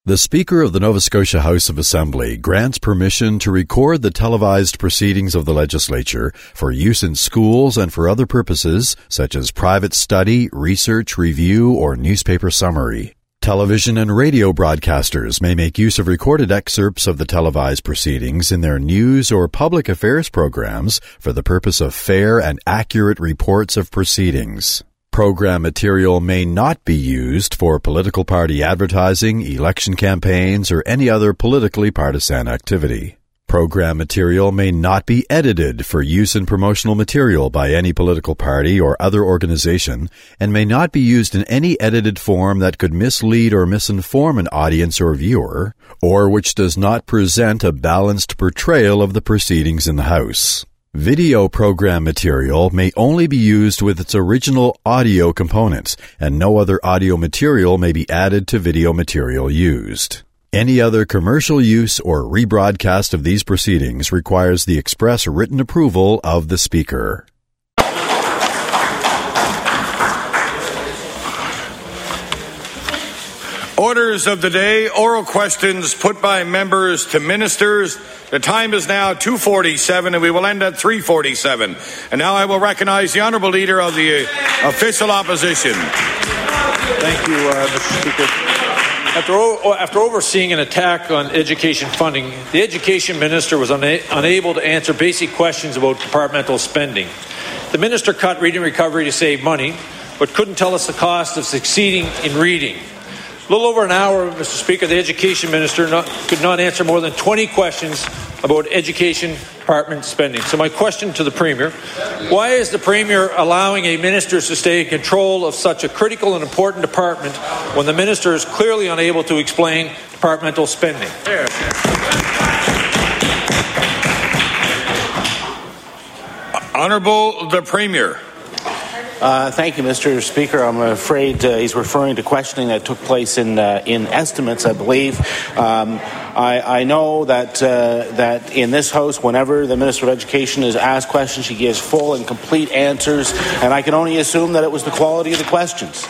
The Speaker of the Nova Scotia House of Assembly grants permission to record the televised proceedings of the legislature for use in schools and for other purposes, such as private study, research, review, or newspaper summary. Television and radio broadcasters may make use of recorded excerpts of the televised proceedings in their news or public affairs programs for the purpose of fair and accurate reports of proceedings. Program material may not be used for political party advertising, election campaigns, or any other politically partisan activity. Program material may not be edited for use in promotional material by any political party or other organization, and may not be used in any edited form that could mislead or misinform an audience or viewer, or which does not present a balanced portrayal of the proceedings in the House. Video program material may only be used with its original audio components, and no other audio material may be added to video material used. Any other commercial use or rebroadcast of these proceedings requires the express written approval of the Speaker. Orders of the day, oral questions put by members to ministers. The time is now 2:47 and we will end at 3:47. And now I will recognize the Honourable Leader of the Official Opposition. Thank you, Mr. Speaker. After overseeing an attack on education funding, the Education Minister was unable to answer basic questions about departmental spending. The Minister cut reading recovery to save money, but couldn't tell us the cost of succeeding in reading. A little over an hour, Mr. Speaker, the Education Minister could not answer more than 20 questions about education department spending. So my question to the Premier, why is the Premier allowing a minister to stay in control of such a critical and important department when the minister is clearly unable to explain departmental spending? Honourable the Premier. Thank you, Mr. Speaker. I'm afraid he's referring to questioning that took place in estimates, I believe. I know that in this House, whenever the Minister of Education is asked questions, she gives full and complete answers, and I can only assume that it was the quality of the questions.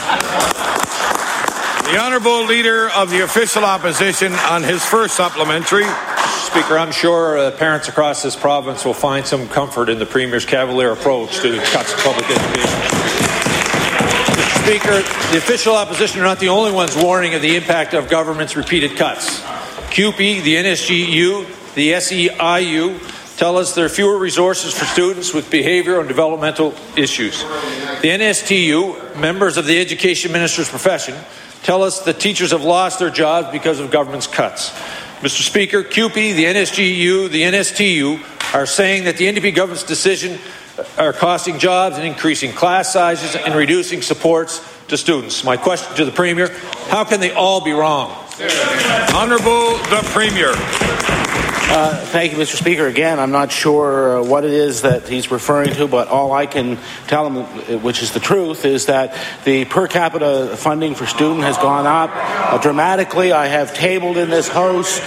The Honourable Leader of the Official Opposition on his first supplementary. Speaker, I'm sure parents across this province will find some comfort in the Premier's cavalier approach to cuts to public education. Mr. Speaker, the Official Opposition are not the only ones warning of the impact of government's repeated cuts. CUPE, the NSGU, the SEIU tell us there are fewer resources for students with behavioral and developmental issues. The NSTU, members of the Education Minister's profession, tell us that teachers have lost their jobs because of government's cuts. Mr. Speaker, CUPE, the NSGU, the NSTU are saying that the NDP government's decision are costing jobs and increasing class sizes and reducing supports to students. My question to the Premier, how can they all be wrong? Honourable the Premier. Thank you, Mr. Speaker. Again, I'm not sure what it is that he's referring to, but all I can tell him, which is the truth, is that the per capita funding for student has gone up dramatically. I have tabled in this House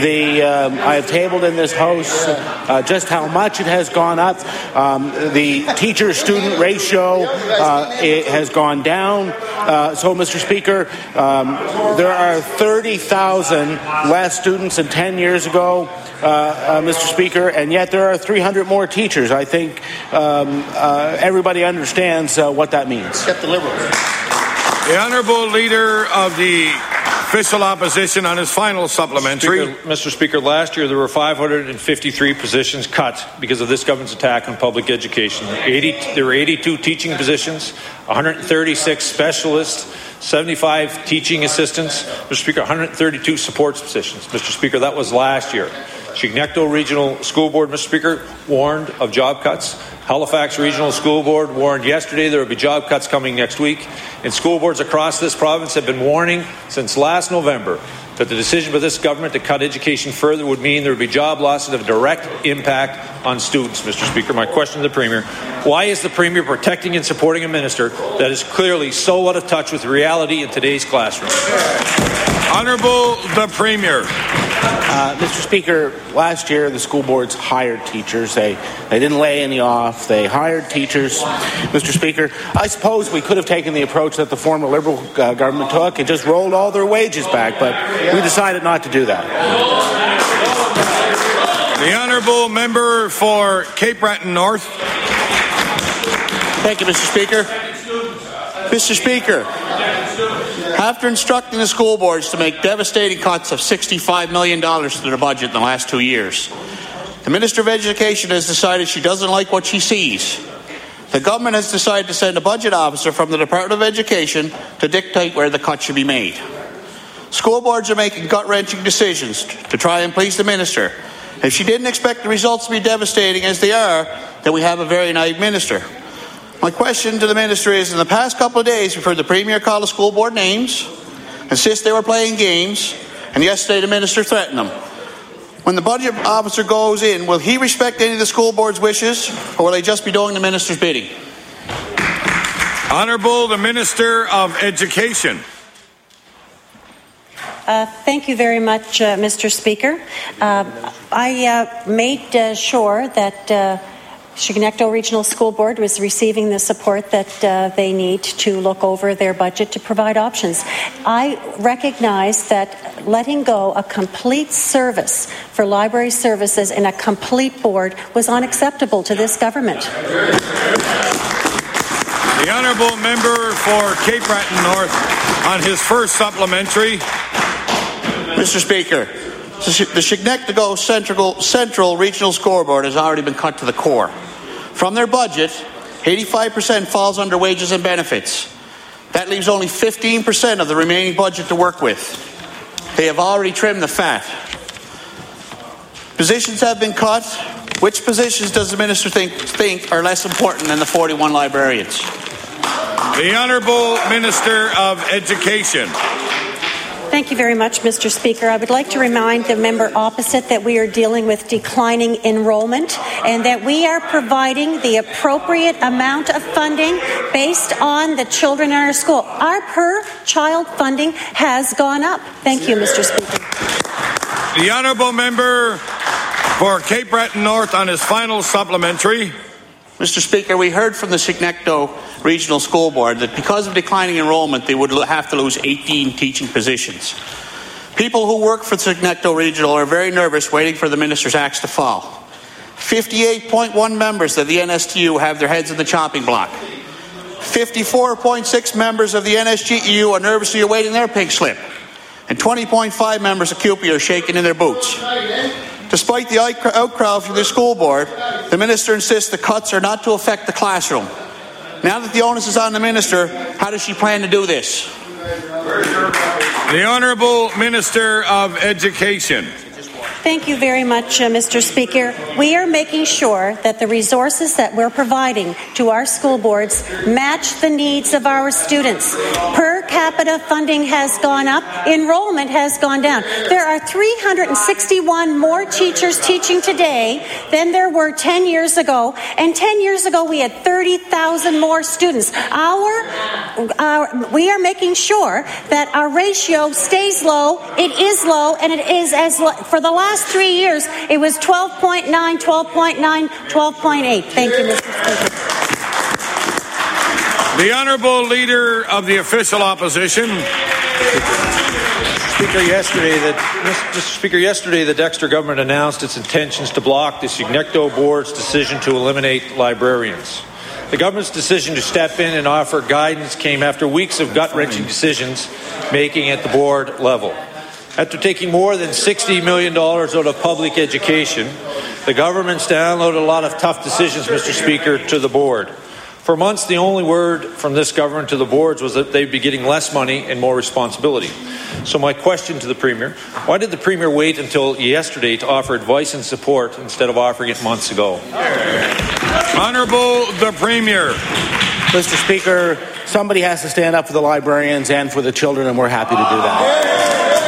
just how much it has gone up. The teacher-student ratio it has gone down. So, Mr. Speaker, there are 30,000 less students than 10 years ago. Mr. Speaker, and yet there are 300 more teachers. I think everybody understands what that means. Except the Liberals. The Honourable Leader of the Official Opposition on his final supplementary. Mr. Speaker, last year there were 553 positions cut because of this government's attack on public education. There were 82 teaching positions, 136 specialists, 75 teaching assistants. Mr. Speaker, 132 supports positions. Mr. Speaker, that was last year. Chignecto Regional School Board, Mr. Speaker, warned of job cuts. Halifax Regional School Board warned yesterday there will be job cuts coming next week. And school boards across this province have been warning since last November that the decision by this government to cut education further would mean there would be job losses of a direct impact on students, Mr. Speaker. My question to the Premier, why is the Premier protecting and supporting a minister that is clearly so out of touch with reality in today's classroom? Honourable the Premier. Mr. Speaker, last year the school boards hired teachers. They didn't lay any off. They hired teachers. Mr. Speaker, I suppose we could have taken the approach that the former Liberal government took and just rolled all their wages back, but we decided not to do that. The honourable member for Cape Breton North. Thank you, Mr. Speaker. Mr. Speaker, after instructing the school boards to make devastating cuts of $65 million to their budget in the last 2 years, the Minister of Education has decided she doesn't like what she sees. The government has decided to send a budget officer from the Department of Education to dictate where the cuts should be made. School boards are making gut-wrenching decisions to try and please the minister. If she didn't expect the results to be devastating as they are, then we have a very naive minister. My question to the minister is, in the past couple of days, we've heard the Premier call the school board names, insist they were playing games, and yesterday the minister threatened them. When the budget officer goes in, will he respect any of the school board's wishes, or will they just be doing the minister's bidding? Honourable the Minister of Education. Thank you very much, Mr. Speaker. I made sure that Chignecto Regional School Board was receiving the support that they need to look over their budget to provide options. I recognize that letting go a complete service for library services in a complete board was unacceptable to this government. The honourable member for Cape Breton North on his first supplementary. Mr. Speaker, the Chignecto Central Regional School Board has already been cut to the core. From their budget, 85% falls under wages and benefits. That leaves only 15% of the remaining budget to work with. They have already trimmed the fat. Positions have been cut. Which positions does the minister think are less important than the 41 librarians? The Honourable Minister of Education. Thank you very much, Mr. Speaker. I would like to remind the member opposite that we are dealing with declining enrollment and that we are providing the appropriate amount of funding based on the children in our school. Our per-child funding has gone up. Thank you, Mr. Speaker. The honourable member for Cape Breton North on his final supplementary. Mr. Speaker, we heard from the Chignecto Regional School Board that because of declining enrollment, they would have to lose 18 teaching positions. People who work for Chignecto Regional are very nervous waiting for the minister's axe to fall. 58.1 members of the NSTU have their heads in the chopping block. 54.6 members of the NSGEU are nervously awaiting their pink slip. And 20.5 members of CUPE are shaking in their boots. Despite the outcry from the school board, the minister insists the cuts are not to affect the classroom. Now that the onus is on the minister, how does she plan to do this? The Honourable Minister of Education. Thank you very much, Mr. Speaker. We are making sure that the resources that we're providing to our school boards match the needs of our students. Per capita funding has gone up. Enrollment has gone down. There are 361 more teachers teaching today than there were 10 years ago. And 10 years ago, we had 30,000 more students. We are making sure that our ratio stays low. It is low, and it is as low. For the last 3 years, it was 12.9, 12.9, 12.8. Thank you, Mr. Speaker. The Honourable Leader of the Official Opposition. Mr. Speaker, yesterday the Dexter government announced its intentions to block the Chignecto board's decision to eliminate librarians. The government's decision to step in and offer guidance came after weeks of gut-wrenching decisions making at the board level. After taking more than $60 million out of public education, the government's downloaded a lot of tough decisions, Mr. Speaker, to the board. For months, the only word from this government to the boards was that they'd be getting less money and more responsibility. So my question to the Premier, why did the Premier wait until yesterday to offer advice and support instead of offering it months ago? Honourable the Premier. Mr. Speaker, somebody has to stand up for the librarians and for the children, and we're happy to do that.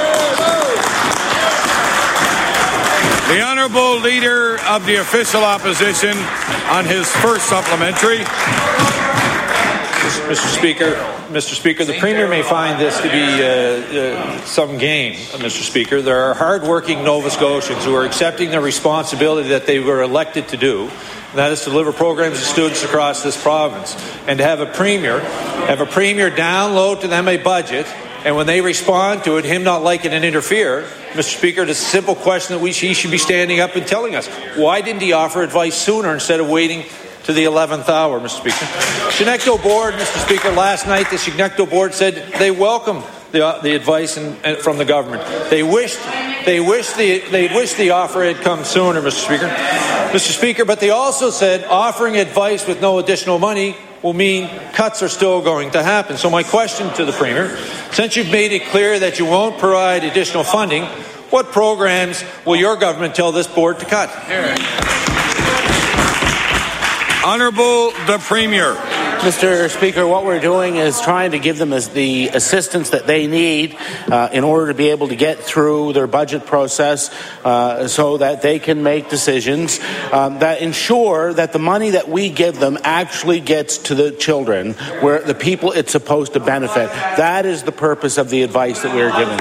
The Honourable Leader of the Official Opposition on his first supplementary. Mr. Mr. Speaker, the Premier may find this to be some game, Mr. Speaker. There are hard-working Nova Scotians who are accepting the responsibility that they were elected to do, and that is to deliver programs to students across this province. And to have a Premier download to them a budget, and when they respond to it, him not like it and interfere, Mr. Speaker, it's a simple question that he should be standing up and telling us. Why didn't he offer advice sooner instead of waiting to the 11th hour, Mr. Speaker? Schenectado Board, Mr. Speaker, last night the Schenectado Board said they welcome the advice from the government. They wish the offer had come sooner, Mr. Speaker. Mr. Speaker, but they also said offering advice with no additional money will mean cuts are still going to happen. So my question to the Premier, since you've made it clear that you won't provide additional funding, what programs will your government tell this board to cut? Honourable the Premier. Mr. Speaker, what we're doing is trying to give them the assistance that they need in order to be able to get through their budget process so that they can make decisions that ensure that the money that we give them actually gets to the children, where the people it's supposed to benefit. That is the purpose of the advice that we're giving.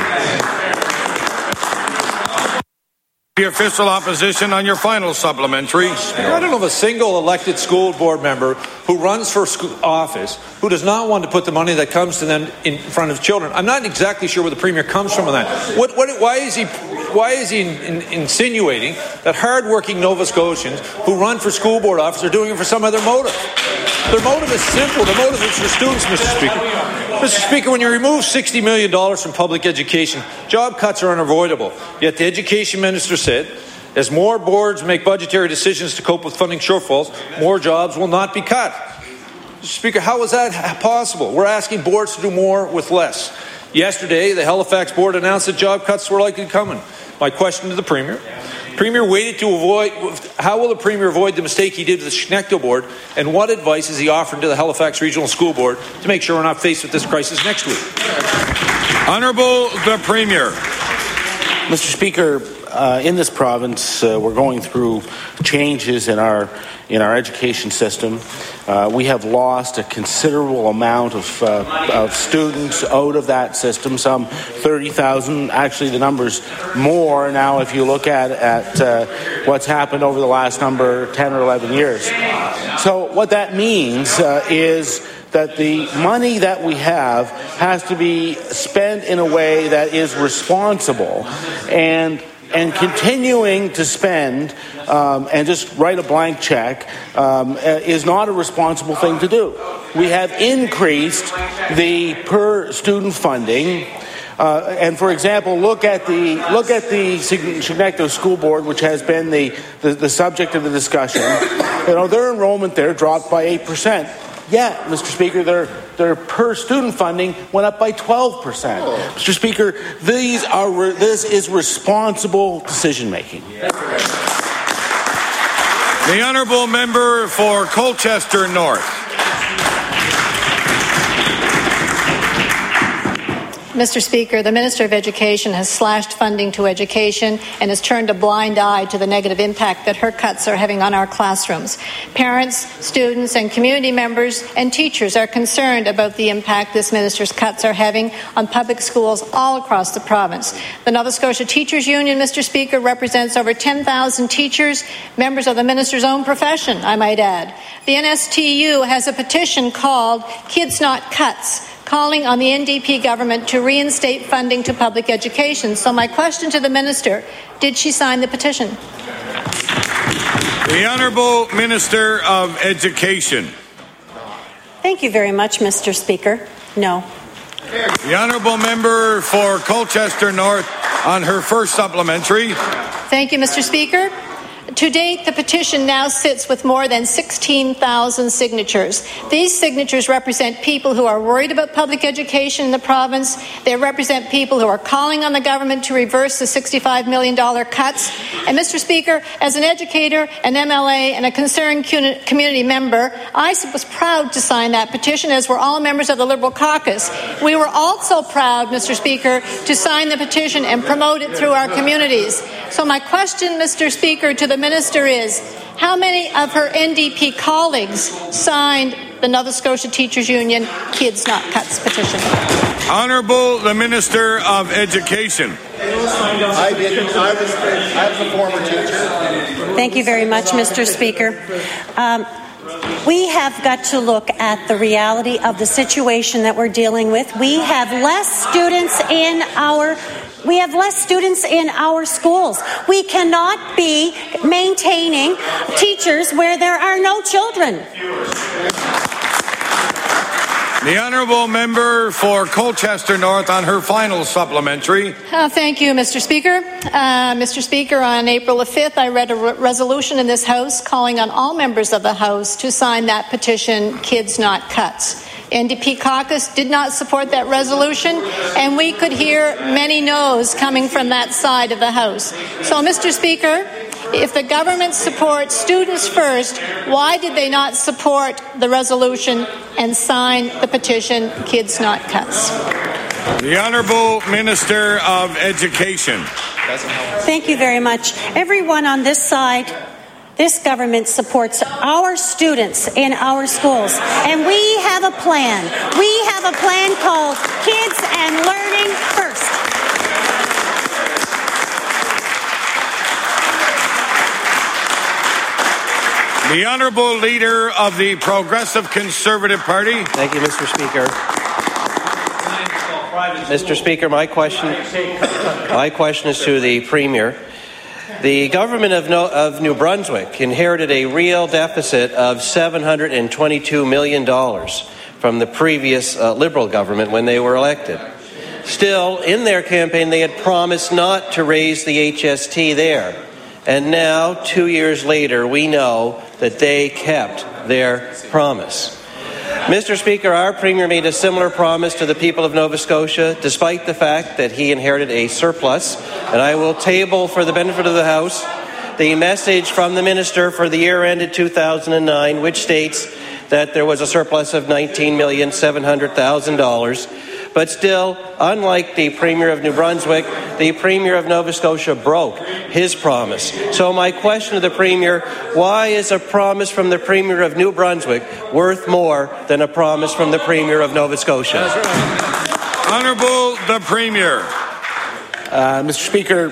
The official opposition on your final supplementary. I don't know of a single elected school board member who runs for office who does not want to put the money that comes to them in front of children. I'm not exactly sure where the Premier comes from on that. Why is he insinuating that hard-working Nova Scotians who run for school board office are doing it for some other motive? Their motive is simple. Their motive is for students, Mr. Speaker. Mr. Speaker, when you remove $60 million from public education, job cuts are unavoidable. Yet the Education Minister said, as more boards make budgetary decisions to cope with funding shortfalls, more jobs will not be cut. Mr. Speaker, how is that possible? We're asking boards to do more with less. Yesterday, the Halifax Board announced that job cuts were likely coming. My question to the Premier, how will the Premier avoid the mistake he did with the Schenectado Board, and what advice is he offering to the Halifax Regional School Board to make sure we're not faced with this crisis next week? Honourable the Premier. Mr. Speaker, in this province, we're going through changes in our education system. We have lost a considerable amount of students out of that system, some 30,000. Actually, the number's more now if you look at what's happened over the last 10 or 11 years. So what that means is that the money that we have has to be spent in a way that is responsible, and continuing to spend and just write a blank check is not a responsible thing to do. We have increased the per student funding. And for example, look at the Schenectado School Board, which has been the subject of the discussion. Their enrollment there dropped by 8%. Yeah, Mr. Speaker, their per student funding went up by 12%. Mr. Speaker, this is responsible decision making. The honourable member for Colchester North. Mr. Speaker, the Minister of Education has slashed funding to education and has turned a blind eye to the negative impact that her cuts are having on our classrooms. Parents, students, and community members and teachers are concerned about the impact this minister's cuts are having on public schools all across the province. The Nova Scotia Teachers Union, Mr. Speaker, represents over 10,000 teachers, members of the minister's own profession, I might add. The NSTU has a petition called Kids Not Cuts, calling on the NDP government to reinstate funding to public education. So my question to the minister, did she sign the petition? The Honourable Minister of Education. Thank you very much, Mr. Speaker. No. The Honourable Member for Colchester North on her first supplementary. Thank you, Mr. Speaker. To date, the petition now sits with more than 16,000 signatures. These signatures represent people who are worried about public education in the province. They represent people who are calling on the government to reverse the $65 million cuts. And, Mr. Speaker, as an educator, an MLA, and a concerned community member, I was proud to sign that petition, as were all members of the Liberal caucus. We were also proud, Mr. Speaker, to sign the petition and promote it through our communities. So my question, Mr. Speaker, to the minister is, how many of her NDP colleagues signed the Nova Scotia Teachers Union Kids Not Cuts petition. Honourable the Minister of Education. I was a former teacher. Thank you very much, Mr. Speaker. We have got to look at the reality of the situation that we're dealing with. We have less students in our schools. We cannot be maintaining teachers where there are no children. The Honourable Member for Colchester North on her final supplementary. Thank you, Mr. Speaker. Mr. Speaker, on April the 5th, I read a resolution in this House calling on all members of the House to sign that petition, Kids Not Cuts. NDP caucus did not support that resolution, and we could hear many no's coming from that side of the House. So, Mr. Speaker, if the government supports students first, why did they not support the resolution and sign the petition, Kids Not Cuts? The Honourable Minister of Education. Thank you very much. Everyone on this side, this government supports our students in our schools, and we have a plan. We have a plan called Kids and Learning First. The Honourable Leader of the Progressive Conservative Party. Thank you, Mr. Speaker. Mr. Speaker, my question is to the Premier. The government of New Brunswick inherited a real deficit of $722 million from the previous Liberal government when they were elected. Still, in their campaign, they had promised not to raise the HST there. And now, 2 years later, we know that they kept their promise. Mr. Speaker, our Premier made a similar promise to the people of Nova Scotia, despite the fact that he inherited a surplus. And I will table, for the benefit of the House, the message from the Minister for the year ended 2009, which states that there was a surplus of $19,700,000. But still, unlike the Premier of New Brunswick, the Premier of Nova Scotia broke his promise. So my question to the Premier, why is a promise from the Premier of New Brunswick worth more than a promise from the Premier of Nova Scotia? Honourable the Premier. Mr. Speaker,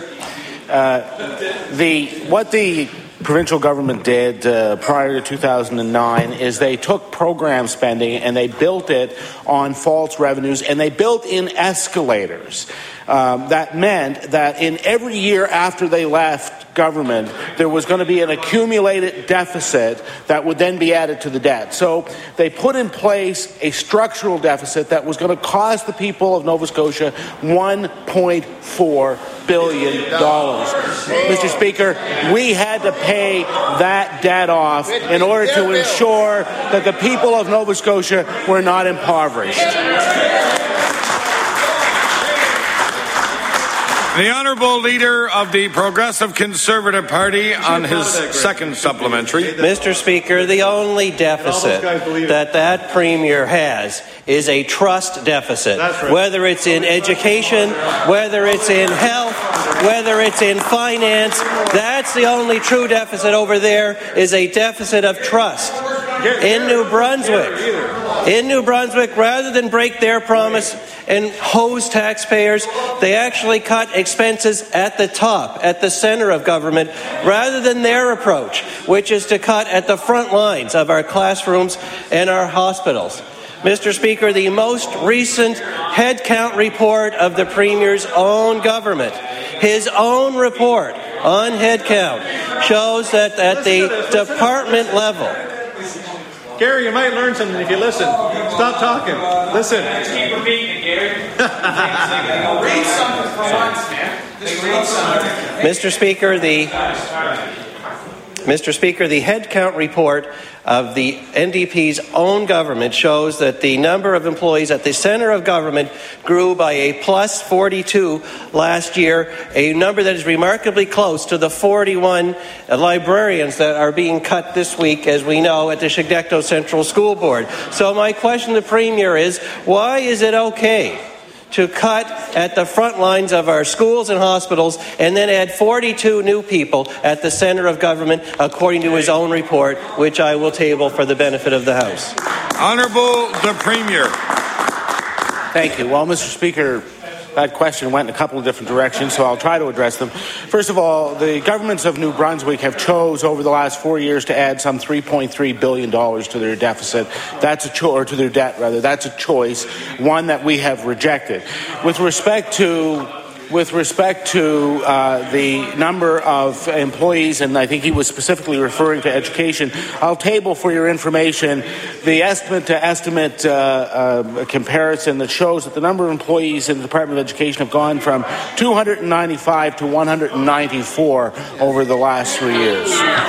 what the provincial government did prior to 2009 is they took program spending and they built it on false revenues, and they built in escalators. That meant that in every year after they left government, there was going to be an accumulated deficit that would then be added to the debt. So they put in place a structural deficit that was going to cost the people of Nova Scotia $1.4 billion. Mr. Speaker, we had to pay that debt off in order to ensure that the people of Nova Scotia were not impoverished. The Honourable Leader of the Progressive Conservative Party on his second supplementary. Mr. Speaker, the only deficit that Premier has is a trust deficit. Whether it's in education, whether it's in health, whether it's in finance, that's the only true deficit over there, is a deficit of trust. In New Brunswick, rather than break their promise and hose taxpayers, they actually cut expenses at the top, at the center of government, rather than their approach, which is to cut at the front lines of our classrooms and our hospitals. Mr. Speaker, the most recent headcount report of the Premier's own government, his own report on headcount, shows that at the department level, Gary, you might learn something if you listen. Stop talking. Listen. Keep repeating it, Gary. Read something for once, man. Just read something. Mr. Speaker, the headcount report of the NDP's own government shows that the number of employees at the centre of government grew by a plus 42 last year, a number that is remarkably close to the 41 librarians that are being cut this week, as we know, at the Chignecto Central School Board. So my question to the Premier is, why is it okay to cut at the front lines of our schools and hospitals and then add 42 new people at the centre of government, according to his own report, which I will table for the benefit of the House? Honourable the Premier. Thank you. Well, Mr. Speaker, that question went in a couple of different directions, so I'll try to address them. First of all, the governments of New Brunswick have chose over the last 4 years to add some $3.3 billion to their deficit. That's or to their debt, rather. That's a choice, one that we have rejected. With respect to the number of employees, and I think he was specifically referring to education, I'll table for your information the estimate-to-estimate comparison that shows that the number of employees in the Department of Education have gone from 295 to 194 over the last 3 years.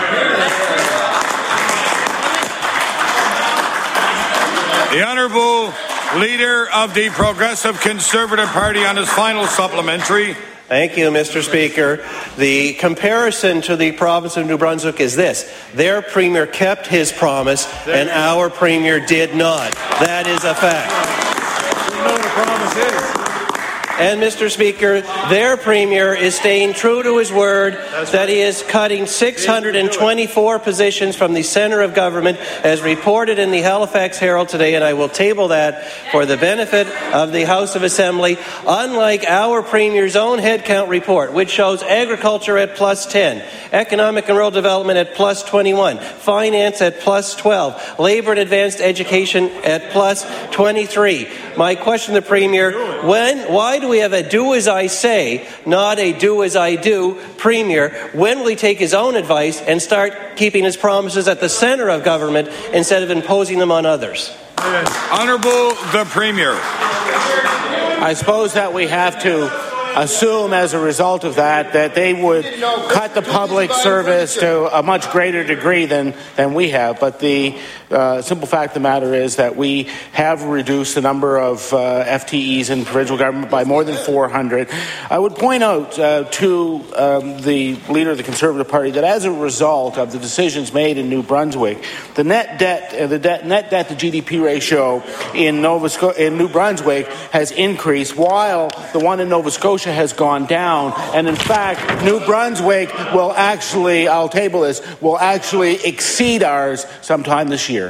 The Honourable Leader of the Progressive Conservative Party on his final supplementary. Thank you, Mr. Speaker. The comparison to the province of New Brunswick is this. Their Premier kept his promise and our Premier did not. That is a fact. We know what a promise is. And, Mr. Speaker, their Premier is staying true to his word that he is cutting 624 positions from the centre of government, as reported in the Halifax Herald today, and I will table that for the benefit of the House of Assembly, unlike our Premier's own headcount report, which shows agriculture at plus 10, economic and rural development at plus 21, finance at plus 12, labour and advanced education at plus 23. My question to the Premier, why do we have a do as I say, not a do as I do Premier? When will he take his own advice and start keeping his promises at the centre of government instead of imposing them on others? Honourable the Premier. I suppose that we have to assume as a result of that they would cut the public service to a much greater degree than we have. But the simple fact of the matter is that we have reduced the number of FTEs in provincial government by more than 400. I would point out to the Leader of the Conservative Party that as a result of the decisions made in New Brunswick, the net debt to GDP ratio in New Brunswick has increased, while the one in Nova Scotia has gone down. And in fact, New Brunswick will actually, I'll table this, will actually exceed ours sometime this year.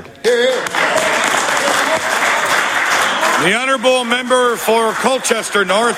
The Honourable Member for Colchester North.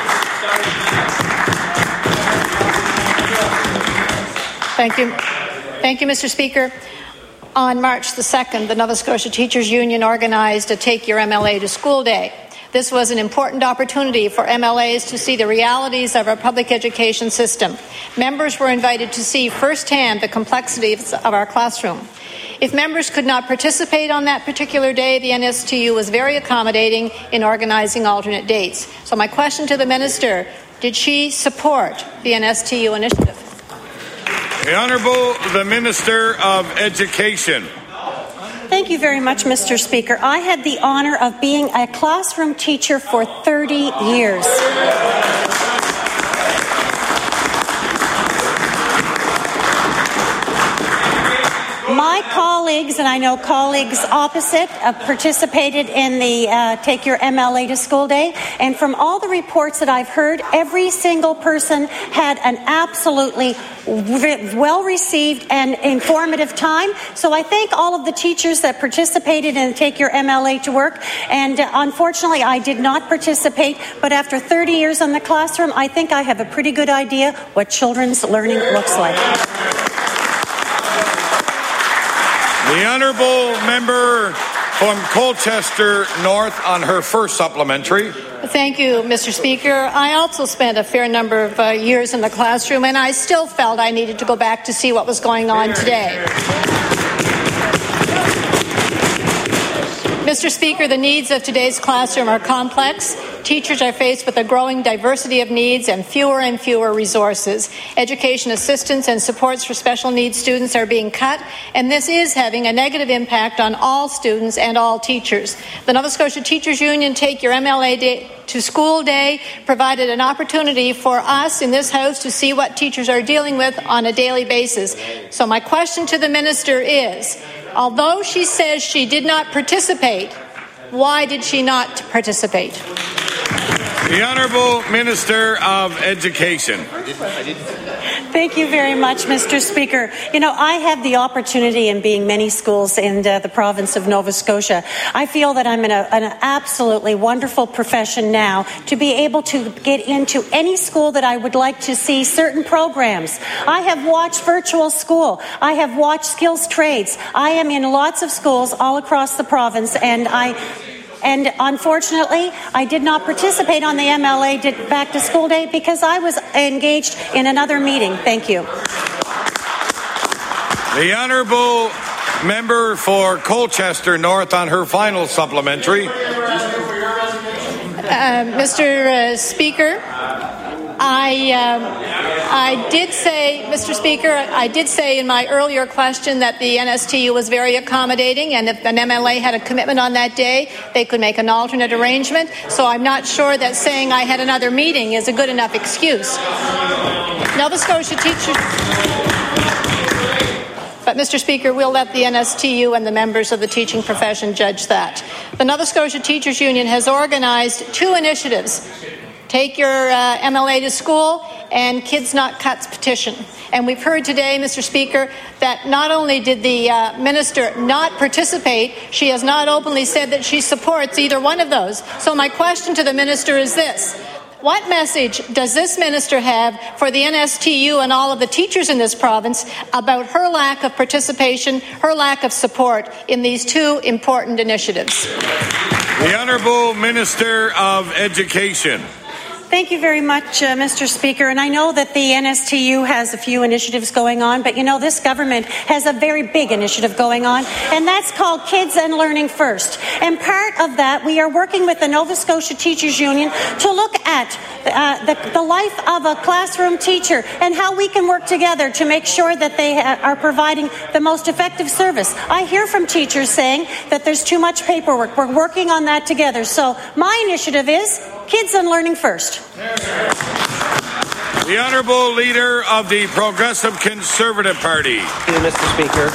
Thank you, Mr. Speaker. On March the 2nd, the Nova Scotia Teachers Union organized a Take Your MLA to School Day. This was an important opportunity for MLAs to see the realities of our public education system. Members were invited to see firsthand the complexities of our classroom. If members could not participate on that particular day, the NSTU was very accommodating in organizing alternate dates. So my question to the Minister, did she support the NSTU initiative? The Honourable the Minister of Education. Thank you very much, Mr. Speaker. I had the honour of being a classroom teacher for 30 years. My colleagues, and I know colleagues opposite, participated in the Take Your MLA to School Day. And from all the reports that I've heard, every single person had an absolutely well-received and informative time. So I thank all of the teachers that participated in Take Your MLA to Work. And unfortunately, I did not participate. But after 30 years in the classroom, I think I have a pretty good idea what children's learning looks like. The Honourable Member from Colchester North on her first supplementary. Thank you, Mr. Speaker. I also spent a fair number of years in the classroom, and I still felt I needed to go back to see what was going on today. Mr. Speaker, the needs of today's classroom are complex. Teachers are faced with a growing diversity of needs and fewer resources. Education assistance and supports for special needs students are being cut, and this is having a negative impact on all students and all teachers. The Nova Scotia Teachers Union Take Your MLA to School Day provided an opportunity for us in this House to see what teachers are dealing with on a daily basis. So my question to the Minister is, although she says she did not participate, why did she not participate? The Honourable Minister of Education. Thank you very much, Mr. Speaker. You know, I have the opportunity in being many schools in the province of Nova Scotia. I feel that I'm in an absolutely wonderful profession now to be able to get into any school that I would like to see certain programs. I have watched virtual school. I have watched skills trades. I am in lots of schools all across the province, and unfortunately, I did not participate on the MLA Back to School Day because I was engaged in another meeting. Thank you. The Honourable Member for Colchester North on her final supplementary. Mr. Speaker, I did say, Mr. Speaker, I did say in my earlier question that the NSTU was very accommodating, and if an MLA had a commitment on that day, they could make an alternate arrangement. So I'm not sure that saying I had another meeting is a good enough excuse. Nova Scotia teachers... But, Mr. Speaker, we'll let the NSTU and the members of the teaching profession judge that. The Nova Scotia Teachers Union has organized 2 initiatives. Take your MLA to school and Kids Not Cuts petition. And we've heard today, Mr. Speaker, that not only did the minister not participate, she has not openly said that she supports either one of those. So my question to the minister is this. What message does this minister have for the NSTU and all of the teachers in this province about her lack of participation, her lack of support in these 2 important initiatives? The Honourable Minister of Education. Thank you very much, Mr. Speaker. And I know that the NSTU has a few initiatives going on, but you know, this government has a very big initiative going on, and that's called Kids and Learning First. And part of that, we are working with the Nova Scotia Teachers Union to look at the life of a classroom teacher and how we can work together to make sure that they are providing the most effective service. I hear from teachers saying that there's too much paperwork. We're working on that together. So my initiative is Kids and Learning First. The Honourable Leader of the Progressive Conservative Party. Thank you, Mr. Speaker.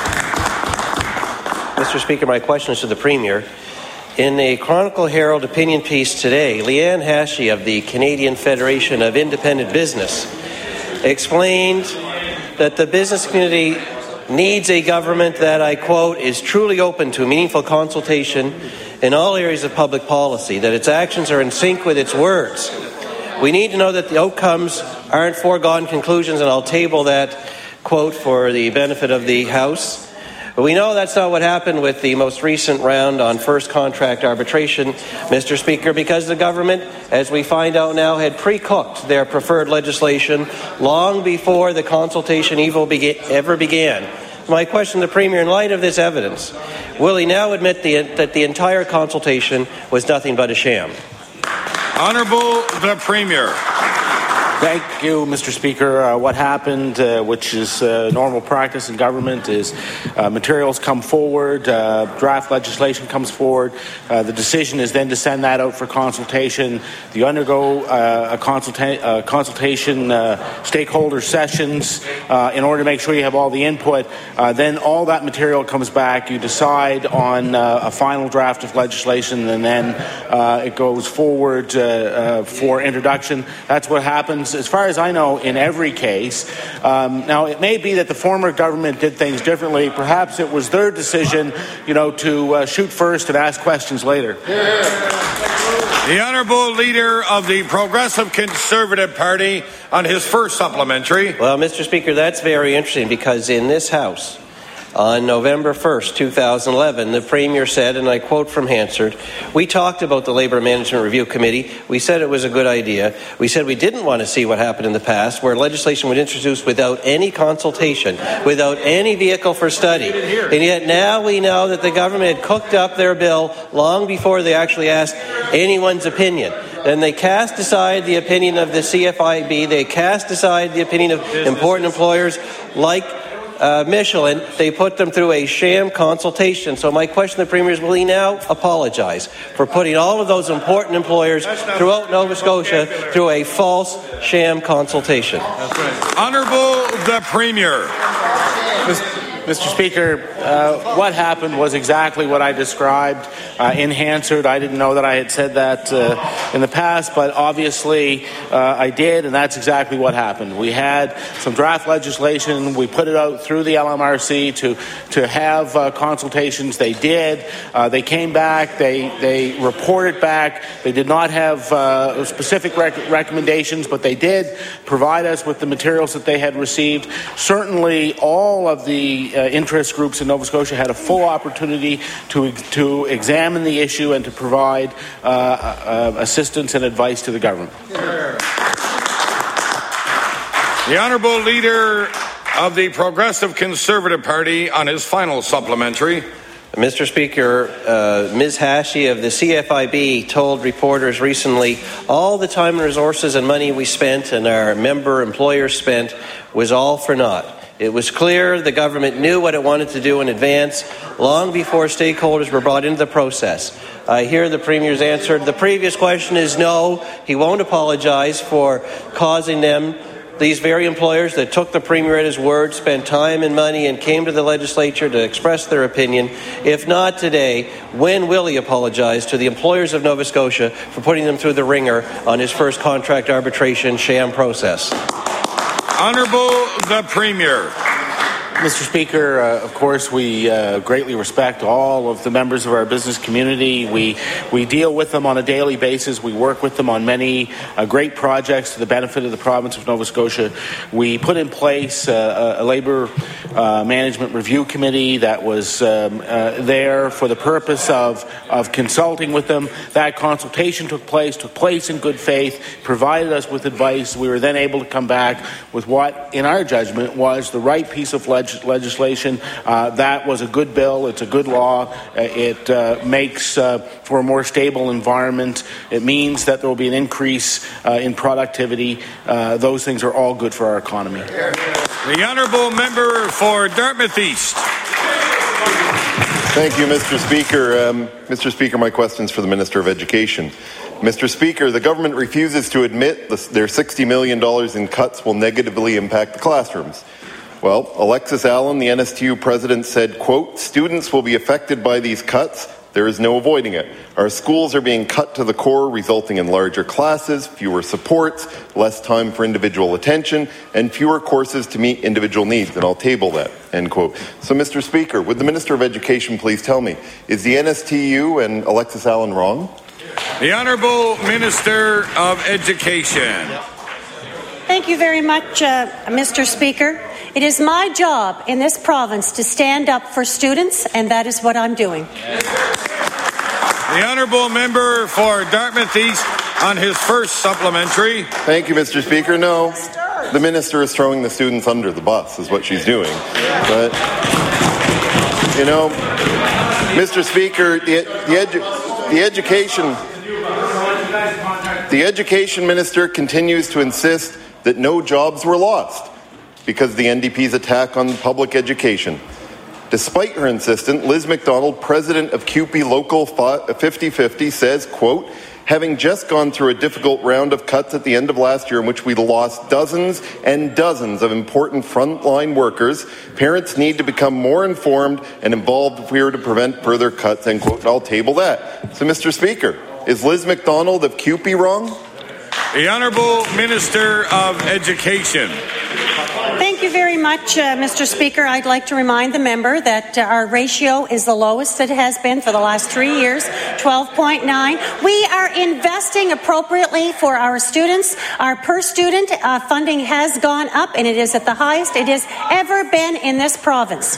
Mr. Speaker, my question is to the Premier. In a Chronicle Herald opinion piece today, Leanne Hashie of the Canadian Federation of Independent Business explained that the business community needs a government that, I quote, is truly open to meaningful consultation in all areas of public policy, that its actions are in sync with its words. We need to know that the outcomes aren't foregone conclusions, and I'll table that quote for the benefit of the House. But we know that's not what happened with the most recent round on first contract arbitration, Mr. Speaker, because the government, as we find out now, had pre-cooked their preferred legislation long before the consultation ever began. My question to the Premier, in light of this evidence, will he now admit that the entire consultation was nothing but a sham? Honourable the Premier. Thank you, Mr. Speaker. What happened, which is normal practice in government, is materials come forward, draft legislation comes forward. The decision is then to send that out for consultation. You undergo a consultation stakeholder sessions in order to make sure you have all the input. Then all that material comes back. You decide on a final draft of legislation, and then it goes forward for introduction. That's what happens, as far as I know, in every case. Now, it may be that the former government did things differently. Perhaps it was their decision, to shoot first and ask questions later. The Honourable Leader of the Progressive Conservative Party on his first supplementary. Well, Mr. Speaker, that's very interesting, because in this House, on November 1st, 2011, the Premier said, and I quote from Hansard, "We talked about the Labour Management Review Committee. We said it was a good idea. We said we didn't want to see what happened in the past, where legislation was introduced without any consultation, without any vehicle for study. And yet now we know that the government had cooked up their bill long before they actually asked anyone's opinion. Then they cast aside the opinion of the CFIB. They cast aside the opinion of important employers like Michelin. They put them through a sham consultation. So my question to the Premier is, will he now apologize for putting all of those important employers throughout Nova Scotia through a false sham consultation? Honourable the Premier. Mr. Speaker, what happened was exactly what I described in Hansard. I didn't know that I had said that in the past, but obviously I did, and that's exactly what happened. We had some draft legislation. We put it out through the LMRC to have consultations. They did. They came back. They reported back. They did not have specific recommendations, but they did provide us with the materials that they had received. Certainly, all of the interest groups in Nova Scotia had a full opportunity to examine the issue and to provide assistance and advice to the government. The Honourable Leader of the Progressive Conservative Party on his final supplementary. Mr. Speaker, Ms. Hashie of the CFIB told reporters recently all the time and resources and money we spent and our member employers spent was all for naught. It was clear the government knew what it wanted to do in advance, long before stakeholders were brought into the process. I hear the Premier's answer. The previous question is no, he won't apologize for causing them, these very employers that took the Premier at his word, spent time and money and came to the legislature to express their opinion. If not today, when will he apologize to the employers of Nova Scotia for putting them through the ringer on his first contract arbitration sham process? Honourable the Premier. Mr. Speaker, of course, we greatly respect all of the members of our business community. We deal with them on a daily basis. We work with them on many great projects to the benefit of the province of Nova Scotia. We put in place a labour management review committee that was there for the purpose of consulting with them. That consultation took place in good faith, provided us with advice. We were then able to come back with what, in our judgment, was the right piece of legislation. That was a good bill. It's a good law. It makes for a more stable environment. It means that there will be an increase in productivity. Those things are all good for our economy. The Honourable Member for Dartmouth East. Thank you, Mr. Speaker. Mr. Speaker, my question is for the Minister of Education. Mr. Speaker, the government refuses to admit their $60 million in cuts will negatively impact the classrooms. Well, Alexis Allen, the NSTU president, said, quote, students will be affected by these cuts. There is no avoiding it. Our schools are being cut to the core, resulting in larger classes, fewer supports, less time for individual attention, and fewer courses to meet individual needs. And I'll table that, end quote. So, Mr. Speaker, would the Minister of Education please tell me, is the NSTU and Alexis Allen wrong? The Honourable Minister of Education. Thank you very much, Mr. Speaker. It is my job in this province to stand up for students, and that is what I'm doing. The Honourable Member for Dartmouth East on his first supplementary. Thank you, Mr. Speaker. No, the Minister is throwing the students under the bus is what she's doing. But, you know, Mr. Speaker, the education minister continues to insist that no jobs were lost because of the NDP's attack on public education. Despite her insistence, Liz McDonald, president of CUPE Local 5050, says, quote, having just gone through a difficult round of cuts at the end of last year in which we lost dozens and dozens of important frontline workers, parents need to become more informed and involved if we are to prevent further cuts, end quote. And I'll table that. So, Mr. Speaker, is Liz McDonald of CUPE wrong? The Honourable Minister of Education. Thank you very much, Mr. Speaker. I'd like to remind the member that our ratio is the lowest it has been for the last 3 years, 12.9. We are investing appropriately for our students. Our per-student funding has gone up, and it is at the highest it has ever been in this province.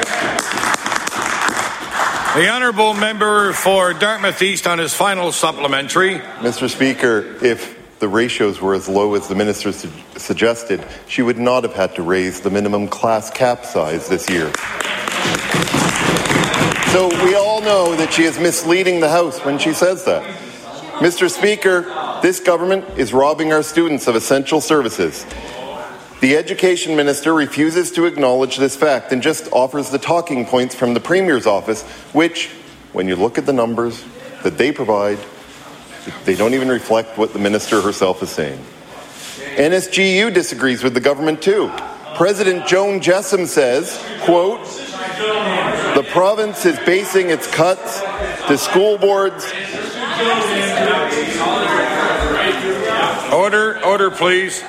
The Honourable Member for Dartmouth East on his final supplementary. Mr. Speaker, if the ratios were as low as the minister suggested, she would not have had to raise the minimum class cap size this year. So we all know that she is misleading the House when she says that. Mr. Speaker, this government is robbing our students of essential services. The Education Minister refuses to acknowledge this fact and just offers the talking points from the Premier's office, which, when you look at the numbers that they provide, they don't even reflect what the Minister herself is saying. NSGU disagrees with the government too. President Joan Jessom says, quote, the province is basing its cuts to school boards. Order, please.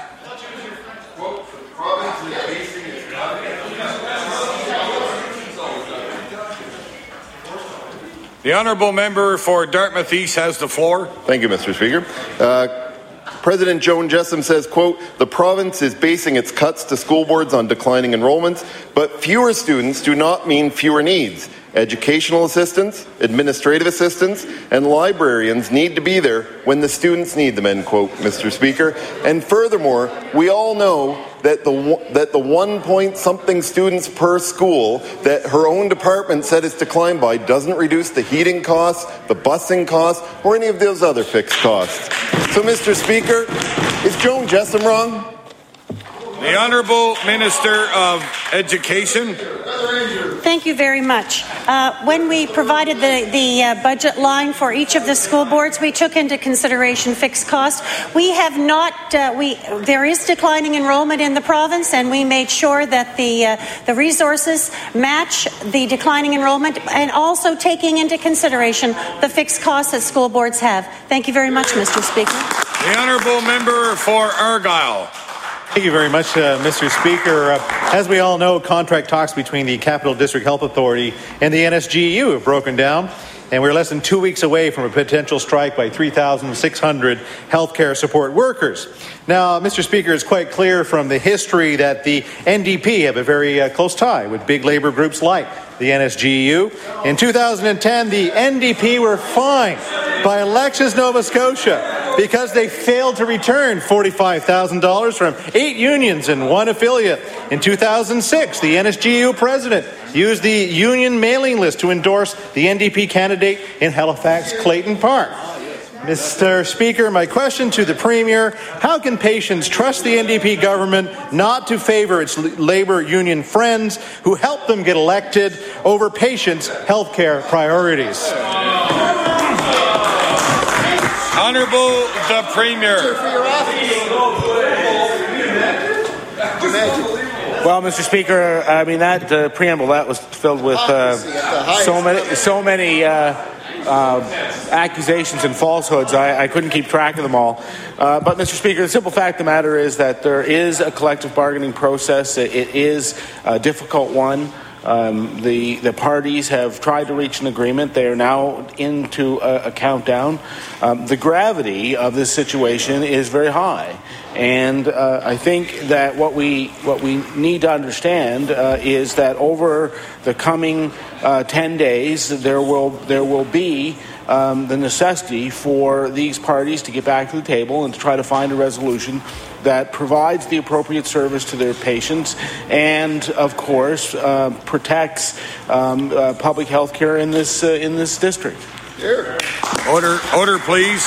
The honourable member for Dartmouth East has the floor. Thank you, Mr. Speaker. President Joan Jessom says, quote, the province is basing its cuts to school boards on declining enrollments, but fewer students do not mean fewer needs. Educational assistants, administrative assistants, and librarians need to be there when the students need them, end quote, Mr. Speaker. And furthermore, we all know that the 1 point something students per school that her own department said it's declined by doesn't reduce the heating costs, the busing costs, or any of those other fixed costs. So, Mr. Speaker, is Joan Jessom wrong? The Honourable Minister of Education. Thank you very much. When we provided the budget line for each of the school boards, we took into consideration fixed costs. We have not. There is declining enrollment in the province, and we made sure that the resources match the declining enrollment, and also taking into consideration the fixed costs that school boards have. Thank you very much, Mr. Speaker. The Honourable Member for Argyll. Thank you very much, Mr. Speaker. As we all know, contract talks between the Capital District Health Authority and the NSGEU have broken down, and we're less than 2 weeks away from a potential strike by 3,600 healthcare support workers. Now, Mr. Speaker, it's quite clear from the history that the NDP have a very close tie with big labour groups like the NSGEU. In 2010, the NDP were fined by Alexis Nova Scotia because they failed to return $45,000 from 8 unions and 1 affiliate. In 2006, the NSGEU president used the union mailing list to endorse the NDP candidate in Halifax Clayton Park. Mr. Speaker, my question to the Premier, how can patients trust the NDP government not to favour its Labour union friends who helped them get elected over patients' health care priorities? Honourable the Premier. Well, Mr. Speaker, I mean that preamble that was filled with so many accusations and falsehoods. I couldn't keep track of them all. But, Mr. Speaker, the simple fact of the matter is that there is a collective bargaining process. It is a difficult one. The parties have tried to reach an agreement. They are now into a countdown. The gravity of this situation is very high. And I think that what we need to understand is that over the coming 10 days, there will be the necessity for these parties to get back to the table and to try to find a resolution that provides the appropriate service to their patients and, of course, protects public health care in this district. Order, please.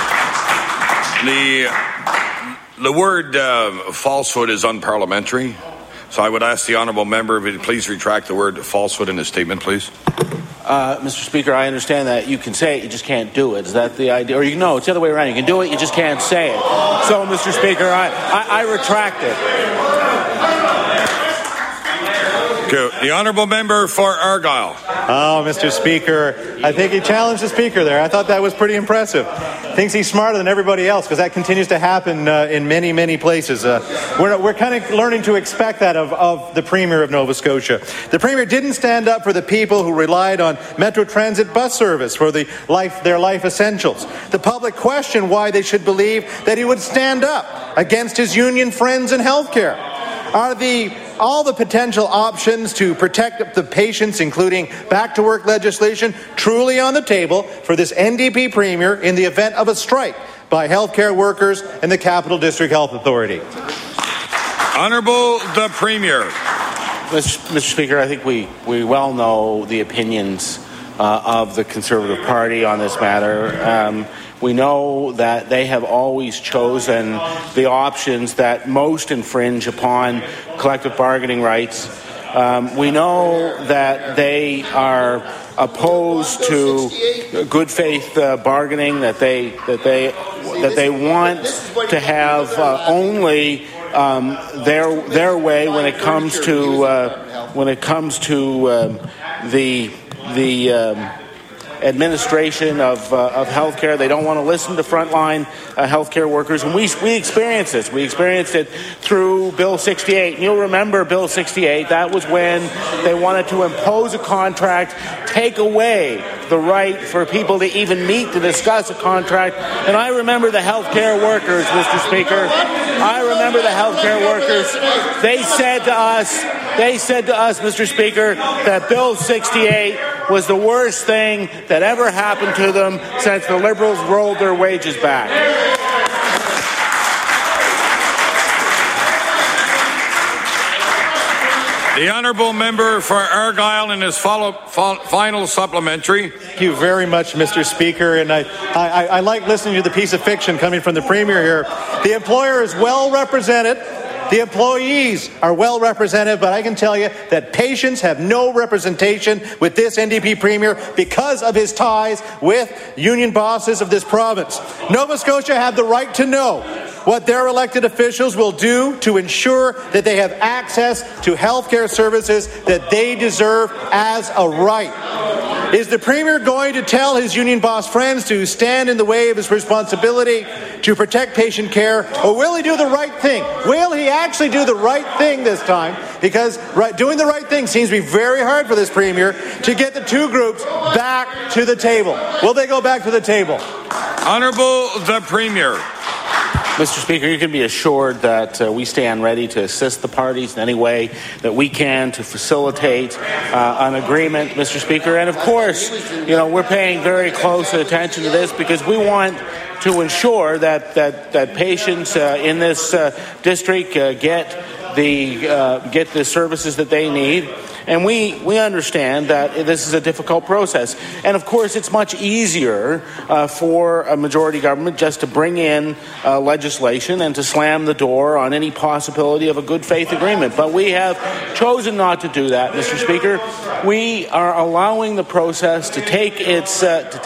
The word falsehood is unparliamentary, so I would ask the honourable member if he'd please retract the word falsehood in his statement, please. Mr. Speaker, I understand that you can say it, you just can't do it. Is that the idea? Or no, it's the other way around. You can do it, you just can't say it. So, Mr. Speaker, I retract it. The honourable member for Argyll. Oh, Mr. Speaker, I think he challenged the Speaker there. I thought that was pretty impressive. Thinks he's smarter than everybody else, because that continues to happen in many, many places. We're kind of learning to expect that of the Premier of Nova Scotia. The Premier didn't stand up for the people who relied on Metro Transit bus service for their life essentials. The public questioned why they should believe that he would stand up against his union friends in healthcare. Are all the potential options to protect the patients, including back-to-work legislation, truly on the table for this NDP Premier in the event of a strike by healthcare workers and the Capital District Health Authority? Honourable the Premier. Mr. Speaker, I think we well know the opinions of the Conservative Party on this matter. We know that they have always chosen the options that most infringe upon collective bargaining rights. We know that they are opposed to good faith bargaining, that they want to have only their way when it comes to the administration of healthcare. They don't want to listen to frontline healthcare workers, and we experienced this. We experienced it through Bill 68. And you'll remember Bill 68. That was when they wanted to impose a contract, take away the right for people to even meet to discuss a contract. And I remember the healthcare workers, Mr. Speaker. I remember the healthcare workers. They said to us, Mr. Speaker, that Bill 68 was the worst thing that ever happened to them since the Liberals rolled their wages back. The honourable member for Argyle in his final supplementary. Thank you very much, Mr. Speaker. And I like listening to the piece of fiction coming from the Premier here. The employer is well represented. The employees are well represented, but I can tell you that patients have no representation with this NDP Premier because of his ties with union bosses of this province. Nova Scotia have the right to know what their elected officials will do to ensure that they have access to health care services that they deserve as a right. Is the Premier going to tell his union boss friends to stand in the way of his responsibility to protect patient care, or will he do the right thing? Will he actually do the right thing this time? Because doing the right thing seems to be very hard for this Premier to get the two groups back to the table. Will they go back to the table? Honourable the Premier. Mr. Speaker, you can be assured that we stand ready to assist the parties in any way that we can to facilitate an agreement, Mr. Speaker. And of course, we're paying very close attention to this because we want to ensure that patients in this district get the services that they need. And we understand that this is a difficult process. And of course, it's much easier for a majority government just to bring in legislation and to slam the door on any possibility of a good faith agreement. But we have chosen not to do that, Mr. Speaker. We are allowing the process to take its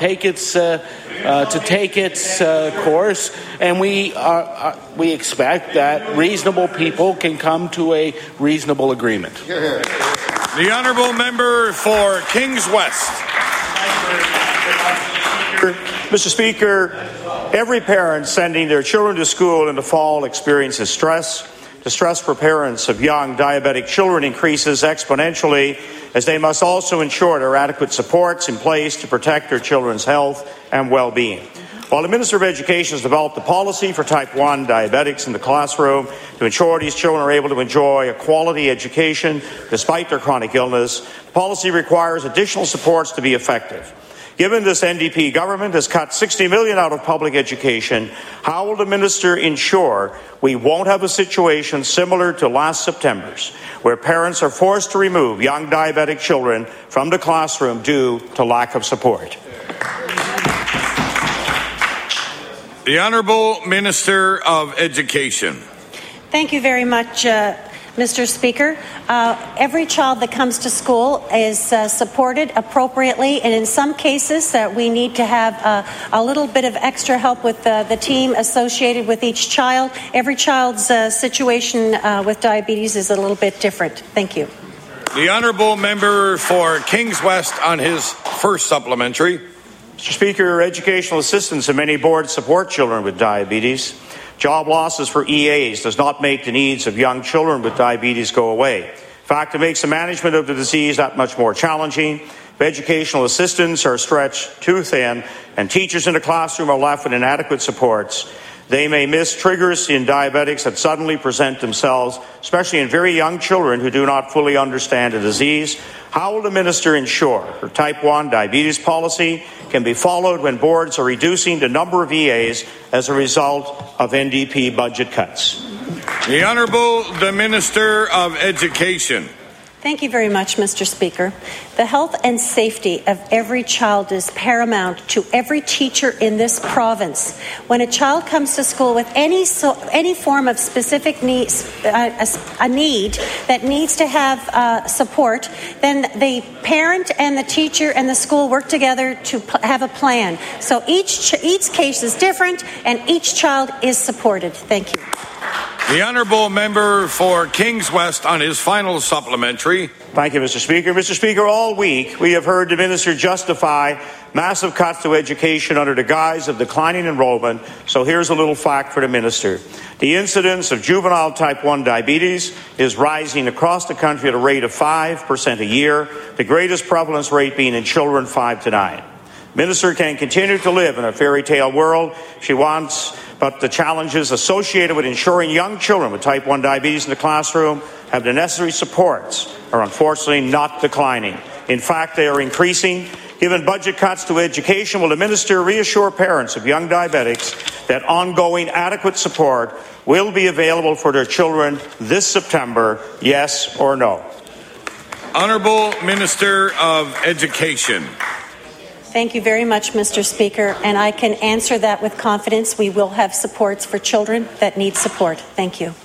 course, and we expect that reasonable people can come to a reasonable agreement. The honourable member for Kings West. Mr. Speaker, every parent sending their children to school in the fall experiences stress. The stress for parents of young diabetic children increases exponentially, as they must also ensure there are adequate supports in place to protect their children's health and well-being. While the Minister of Education has developed a policy for type 1 diabetics in the classroom to ensure these children are able to enjoy a quality education despite their chronic illness, the policy requires additional supports to be effective. Given this NDP government has cut $60 million out of public education, how will the minister ensure we won't have a situation similar to last September's, where parents are forced to remove young diabetic children from the classroom due to lack of support? The Honourable Minister of Education. Thank you very much, Mr. Speaker. Every child that comes to school is supported appropriately, and in some cases we need to have a little bit of extra help with the team associated with each child. Every child's situation with diabetes is a little bit different. Thank you. The Honourable Member for Kings West on his first supplementary. Mr. Speaker, educational assistants in many boards support children with diabetes. Job losses for EAs does not make the needs of young children with diabetes go away. In fact, it makes the management of the disease that much more challenging. If educational assistants are stretched too thin and teachers in the classroom are left with inadequate supports, they may miss triggers in diabetics that suddenly present themselves, especially in very young children who do not fully understand the disease. How will the minister ensure her type 1 diabetes policy can be followed when boards are reducing the number of EAs as a result of NDP budget cuts? The Honourable the Minister of Education. Thank you very much, Mr. Speaker. The health and safety of every child is paramount to every teacher in this province. When a child comes to school with any form of specific needs, a need that needs to have support, then the parent and the teacher and the school work together to have a plan. So each case is different, and each child is supported. Thank you. The honourable member for Kings West on his final supplementary. Thank you, Mr. Speaker. Mr. Speaker, all week we have heard the minister justify massive cuts to education under the guise of declining enrollment. So here's a little fact for the minister. The incidence of juvenile type 1 diabetes is rising across the country at a rate of 5% a year, the greatest prevalence rate being in children 5 to 9. Minister can continue to live in a fairy tale world she wants, but the challenges associated with ensuring young children with type 1 diabetes in the classroom have the necessary supports are unfortunately not declining. In fact, they are increasing. Given budget cuts to education, will the minister reassure parents of young diabetics that ongoing adequate support will be available for their children this September, yes or no? Honourable Minister of Education. Thank you very much, Mr. Speaker, and I can answer that with confidence. We will have supports for children that need support. Thank you.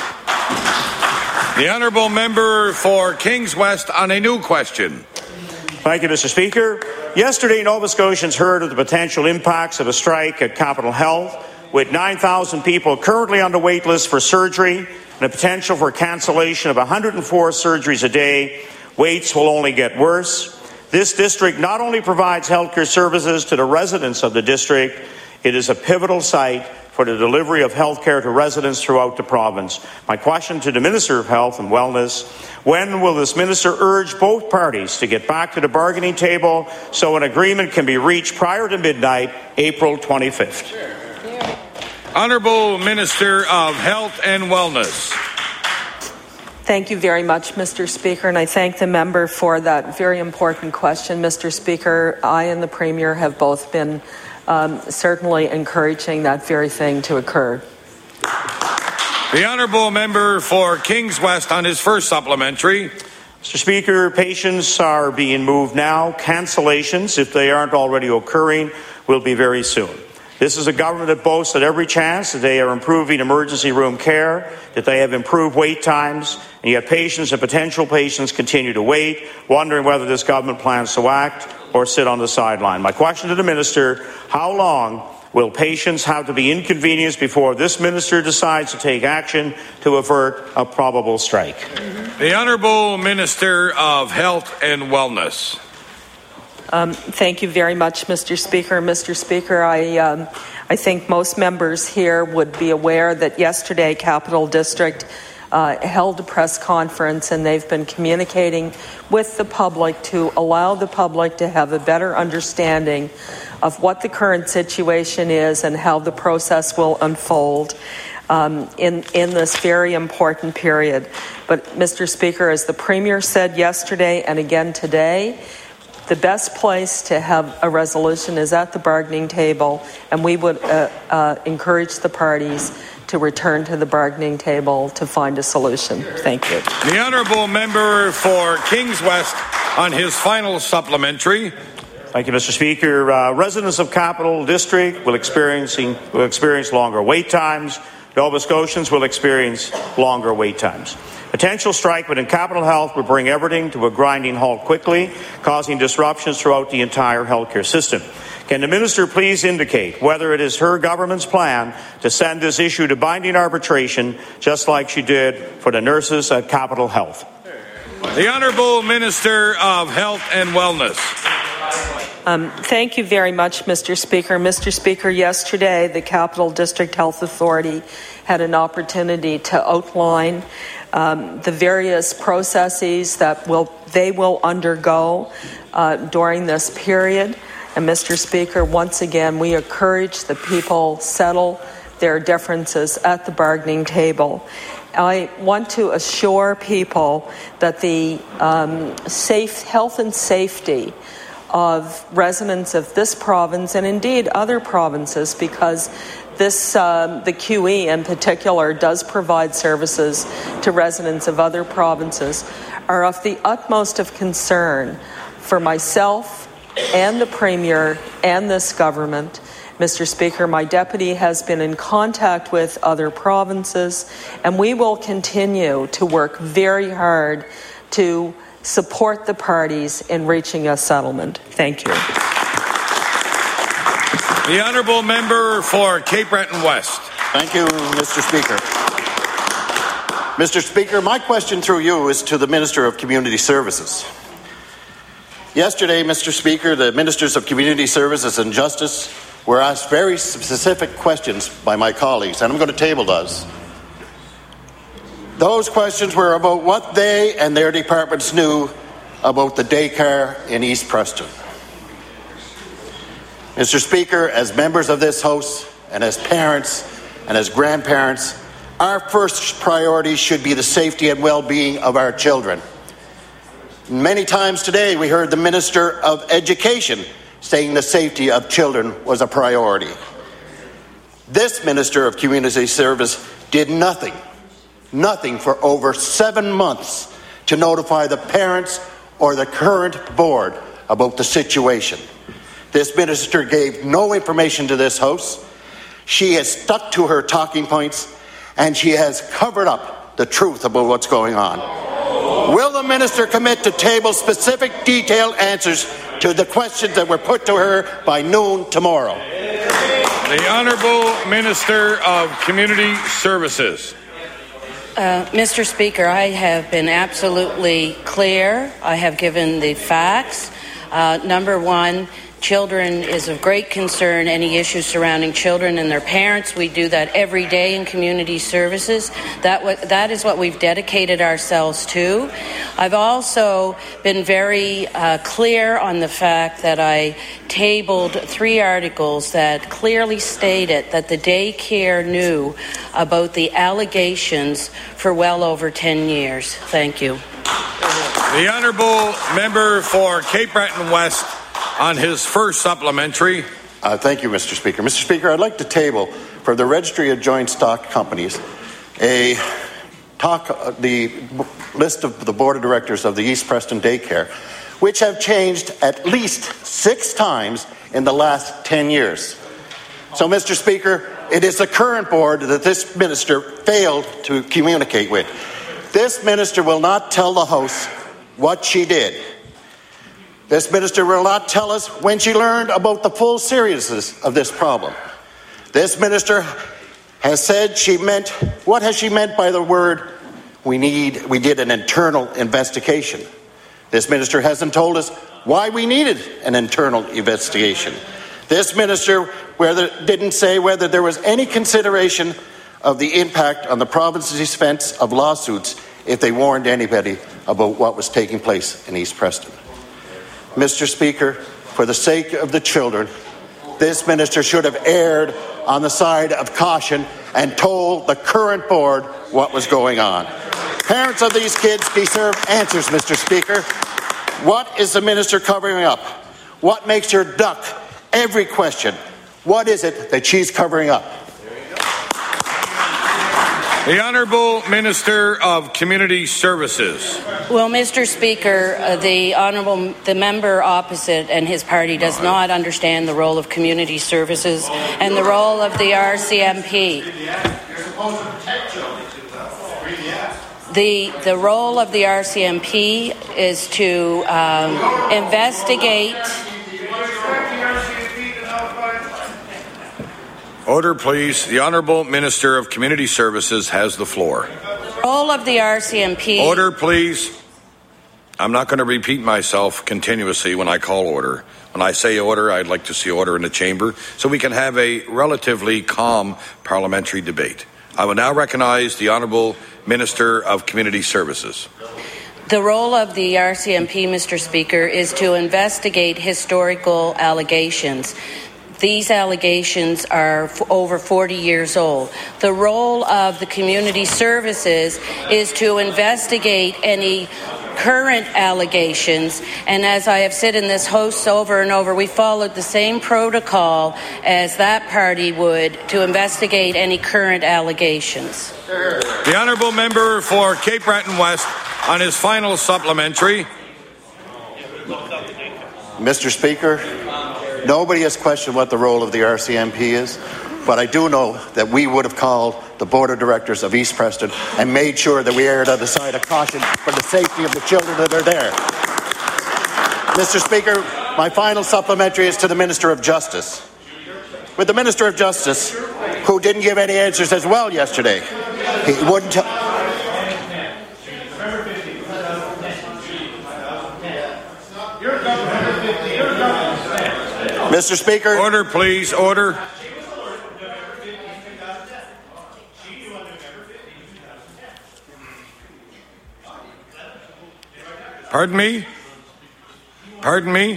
The honourable member for Kings West on a new question. Thank you, Mr. Speaker. Yesterday, Nova Scotians heard of the potential impacts of a strike at Capital Health, with 9,000 people currently on the wait list for surgery and the potential for cancellation of 104 surgeries a day. Waits will only get worse. This district not only provides healthcare services to the residents of the district, it is a pivotal site for the delivery of healthcare to residents throughout the province. My question to the Minister of Health and Wellness: when will this minister urge both parties to get back to the bargaining table so an agreement can be reached prior to midnight, April 25th? Honourable Minister of Health and Wellness. Thank you very much, Mr. Speaker, and I thank the member for that very important question. Mr. Speaker, I and the Premier have both been certainly encouraging that very thing to occur. The honourable member for Kings West on his first supplementary. Mr. Speaker, patients are being moved now. Cancellations, if they aren't already occurring, will be very soon. This is a government that boasts at every chance that they are improving emergency room care, that they have improved wait times, and yet patients and potential patients continue to wait, wondering whether this government plans to act or sit on the sideline. My question to the minister: how long will patients have to be inconvenienced before this minister decides to take action to avert a probable strike? The Honourable Minister of Health and Wellness. Thank you very much, Mr. Speaker. Mr. Speaker, I think most members here would be aware that yesterday Capital District held a press conference, and they've been communicating with the public to allow the public to have a better understanding of what the current situation is and how the process will unfold in this very important period. But, Mr. Speaker, as the Premier said yesterday and again today, the best place to have a resolution is at the bargaining table, and we would encourage the parties to return to the bargaining table to find a solution. Thank you. The honourable member for Kings West on his final supplementary. Thank you, Mr. Speaker. Residents of Capital District will experience longer wait times. Nova Scotians will experience longer wait times. Potential strike within Capital Health would bring everything to a grinding halt quickly, causing disruptions throughout the entire healthcare system. Can the minister please indicate whether it is her government's plan to send this issue to binding arbitration, just like she did for the nurses at Capital Health? The Honourable Minister of Health and Wellness. Thank you very much, Mr. Speaker. Mr. Speaker, yesterday the Capital District Health Authority had an opportunity to outline the various processes that they will undergo during this period. And Mr. Speaker, once again, we encourage the people settle their differences at the bargaining table. I want to assure people that the health and safety of residents of this province, and indeed other provinces, because the QE in particular does provide services to residents of other provinces, are of the utmost of concern for myself and the Premier and this government. Mr. Speaker, my deputy has been in contact with other provinces, and we will continue to work very hard to support the parties in reaching a settlement. Thank you. The honourable member for Cape Breton West. Thank you, Mr. Speaker. Mr. Speaker, my question through you is to the Minister of Community Services. Yesterday, Mr. Speaker, the Ministers of Community Services and Justice were asked very specific questions by my colleagues, and I'm going to table those. Those questions were about what they and their departments knew about the daycare in East Preston. Mr. Speaker, as members of this House and as parents and as grandparents, our first priority should be the safety and well-being of our children. Many times today we heard the Minister of Education saying the safety of children was a priority. This Minister of Community Service did nothing for over 7 months to notify the parents or the current board about the situation. This minister gave no information to this House. She has stuck to her talking points, and she has covered up the truth about what's going on. Will the minister commit to table specific, detailed answers to the questions that were put to her by noon tomorrow? The Honourable Minister of Community Services. Mr. Speaker, I have been absolutely clear. I have given the facts. Number one, children is of great concern, any issues surrounding children and their parents. We do that every day in community services. That is what we've dedicated ourselves to. I've also been very clear on the fact that I tabled 3 articles that clearly stated that the daycare knew about the allegations for well over 10 years. Thank you. The Honourable Member for Cape Breton West on his first supplementary. Thank you, Mr. Speaker. Mr. Speaker, I'd like to table for the Registry of Joint Stock Companies the list of the Board of Directors of the East Preston Daycare, which have changed at least 6 times in the last 10 years. So, Mr. Speaker, it is the current board that this minister failed to communicate with. This minister will not tell the House what she did. This minister will not tell us when she learned about the full seriousness of this problem. This minister has said what has she meant by the word we did an internal investigation? This minister hasn't told us why we needed an internal investigation. This minister didn't say whether there was any consideration of the impact on the province's defence of lawsuits if they warned anybody about what was taking place in East Preston. Mr. Speaker, for the sake of the children, this minister should have erred on the side of caution and told the current board what was going on. Parents of these kids deserve answers, Mr. Speaker. What is the minister covering up? What makes her duck every question? What is it that she's covering up? The Honourable Minister of Community Services. Well, Mr. Speaker, the member opposite and his party does not understand the role of community services and the role of the RCMP. The role of the RCMP is to investigate. Order, please. The Honourable Minister of Community Services has the floor. The role of the RCMP. Order, please. I'm not going to repeat myself continuously when I call order. When I say order, I'd like to see order in the chamber so we can have a relatively calm parliamentary debate. I will now recognize the Honourable Minister of Community Services. The role of the RCMP, Mr. Speaker, is to investigate historical allegations. These allegations are over 40 years old. The role of the community services is to investigate any current allegations, and as I have said in this House over and over, we followed the same protocol as that party would to investigate any current allegations. The Honourable Member for Cape Breton West on his final supplementary. Mr. Speaker, nobody has questioned what the role of the RCMP is, but I do know that we would have called the Board of Directors of East Preston and made sure that we erred on the side of caution for the safety of the children that are there. Mr. Speaker, my final supplementary is to the Minister of Justice. With the Minister of Justice, who didn't give any answers as well yesterday. Mr. Speaker. Order, please. Order. Pardon me? Pardon me?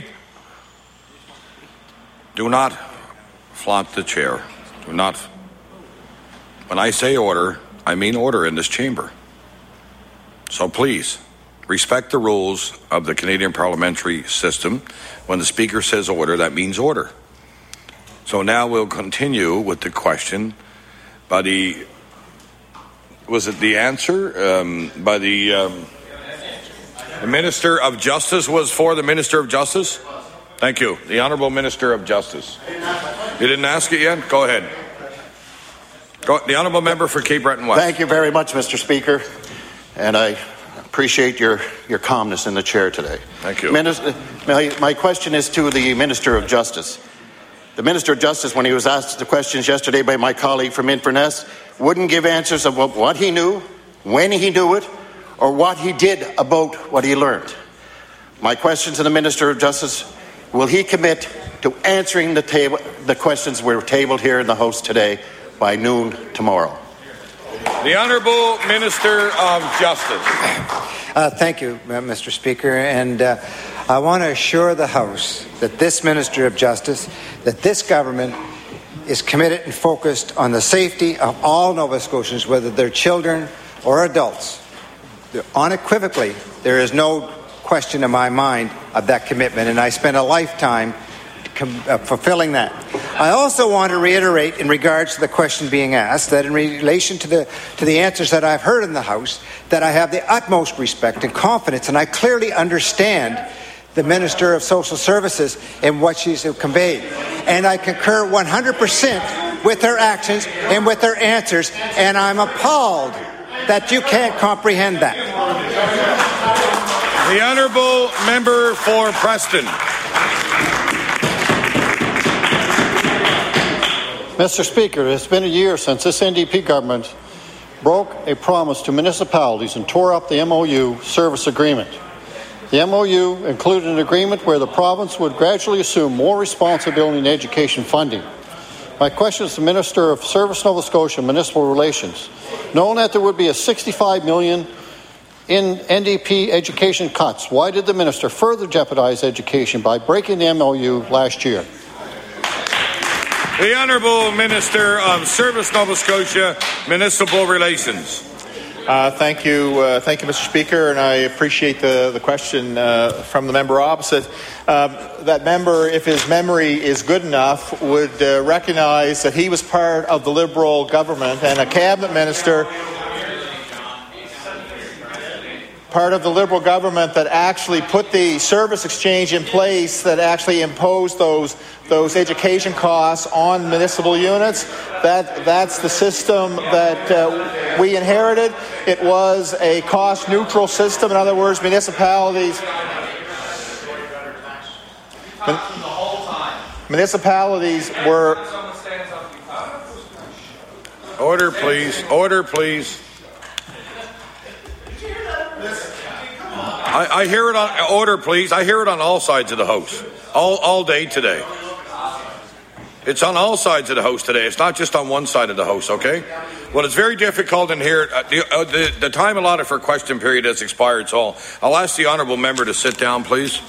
Do not flaunt the chair. Do not. When I say order, I mean order in this chamber. So please, respect the rules of the Canadian parliamentary system. When the Speaker says order, that means order. So now we'll continue with the question by the... Was it the answer? By the Minister of Justice was for the Minister of Justice? Thank you. The Honourable Minister of Justice. You didn't ask it yet? Go ahead. The Honourable Member for Cape Breton West. Thank you very much, Mr. Speaker. And I appreciate your calmness in the chair today. Thank you. My question is to the Minister of Justice. The Minister of Justice, when he was asked the questions yesterday by my colleague from Inverness, wouldn't give answers of what he knew, when he knew it, or what he did about what he learned. My question to the Minister of Justice, will he commit to answering the questions we're tabled here in the House today by noon tomorrow? The Honourable Minister of Justice. Thank you, Mr. Speaker. And I want to assure the House that this Minister of Justice, that this government is committed and focused on the safety of all Nova Scotians, whether they're children or adults. Unequivocally, there is no question in my mind of that commitment, and I spent a lifetime fulfilling that. I also want to reiterate in regards to the question being asked that in relation to the answers that I've heard in the House, that I have the utmost respect and confidence, and I clearly understand the Minister of Social Services and what she's conveyed. And I concur 100% with her actions and with her answers, and I'm appalled that you can't comprehend that. The Honourable Member for Preston. Mr. Speaker, it's been a year since this NDP government broke a promise to municipalities and tore up the MOU service agreement. The MOU included an agreement where the province would gradually assume more responsibility in education funding. My question is to the Minister of Service Nova Scotia Municipal Relations. Knowing that there would be a $65 million in NDP education cuts, why did the Minister further jeopardize education by breaking the MOU last year? The Honourable Minister of Service Nova Scotia Municipal Relations. Thank you, Mr. Speaker, and I appreciate the question from the member opposite. That member, if his memory is good enough, would recognize that he was part of the Liberal government and a cabinet minister, part of the Liberal government that actually put the service exchange in place that actually imposed those education costs on municipal units. That's the system that we inherited. It was a cost-neutral system. In other words, municipalities were... Order, please. Order, please. I hear it on... Order, please. I hear it on all sides of the House. All day today. It's on all sides of the House today. It's not just on one side of the House, okay? Well, it's very difficult in here. The time allotted for question period has expired, so I'll ask the Honourable Member to sit down, please.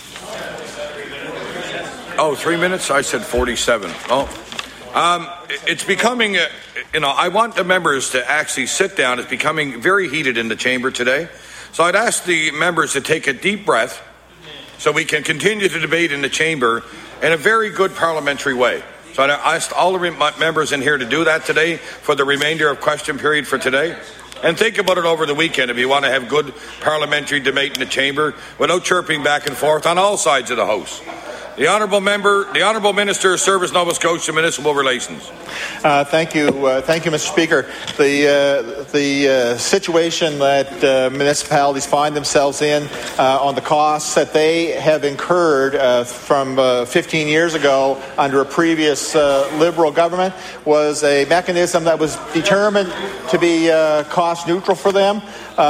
Oh, 3 minutes? I said 47. Oh. It's becoming, I want the members to actually sit down. It's becoming very heated in the chamber today. So I'd ask the members to take a deep breath so we can continue to debate in the chamber in a very good parliamentary way. So I asked all the members in here to do that today for the remainder of question period for today. And think about it over the weekend if you want to have good parliamentary debate in the chamber without chirping back and forth on all sides of the House. The Honourable Minister of Service Nova Scotia Municipal Relations. Thank you, Mr. Speaker. The situation that municipalities find themselves in on the costs that they have incurred from 15 years ago under a previous Liberal government was a mechanism that was determined to be cost neutral for them.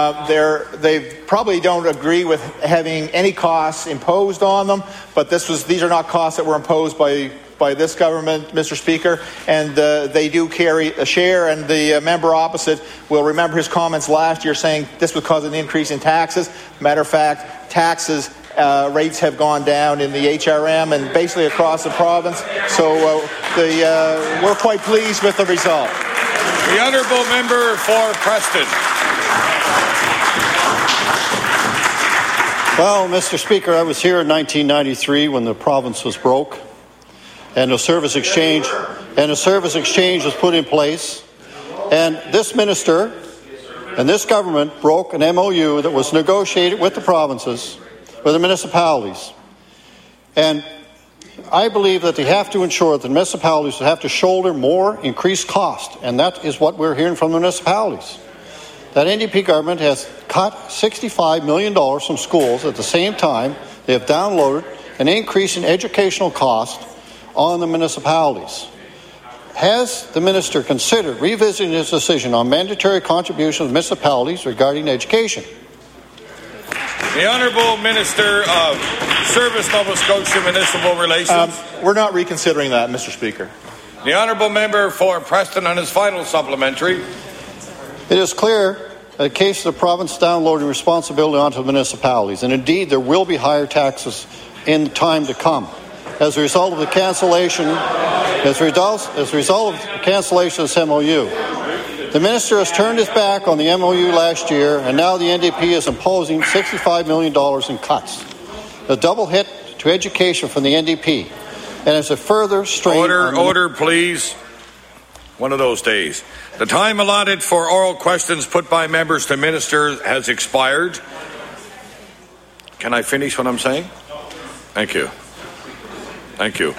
They probably don't agree with having any costs imposed on them, but this was the these are not costs that were imposed by this government, Mr. Speaker, and they do carry a share, and the member opposite will remember his comments last year saying this would cause an increase in taxes. Matter of fact, taxes rates have gone down in the HRM and basically across the province, so we're quite pleased with the result. The honourable member for Preston. Well, Mr. Speaker, I was here in 1993 when the province was broke, and a service exchange was put in place, and this minister and this government broke an MOU that was negotiated with the provinces, with the municipalities, and I believe that they have to ensure that the municipalities have to shoulder more increased cost, and that is what we're hearing from the municipalities. That NDP government has cut $65 million from schools. At the same time, they have downloaded an increase in educational cost on the municipalities. Has the minister considered revisiting his decision on mandatory contributions to municipalities regarding education? The Honourable Minister of Service, Nova Scotia Municipal Relations. We're not reconsidering that, Mr. Speaker. The Honourable Member for Preston on his final supplementary. It is clear that in case the province downloading responsibility onto the municipalities, and indeed there will be higher taxes in time to come as a result of the cancellation, of this MOU. The minister has turned his back on the MOU last year, and now the NDP is imposing $65 million in cuts. A double hit to education from the NDP, and it's a further strain. Order, please. One of those days. The time allotted for oral questions put by members to ministers has expired. Can I finish what I'm saying? Thank you. Thank you.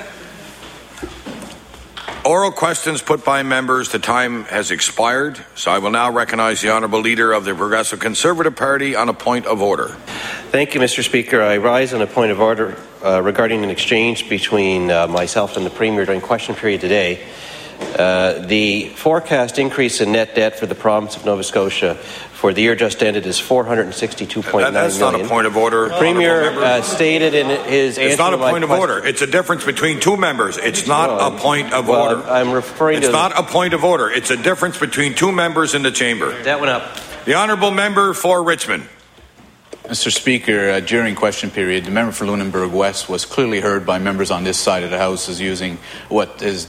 Oral questions put by members, the time has expired, so I will now recognize the Honourable Leader of the Progressive Conservative Party on a point of order. Thank you, Mr. Speaker. I rise on a point of order regarding an exchange between myself and the Premier during question period today. The forecast increase in net debt for the province of Nova Scotia for the year just ended is $462.9 million. That's not a point of order. The Premier stated in his answer. It's not a point of order. It's a difference between two members. It's not a point of order. I'm referring to. It's not a point of order. It's a difference between two members in the chamber. That went up. The Honourable Member for Richmond. Mr. Speaker, during question period, the member for Lunenburg West was clearly heard by members on this side of the House as using what is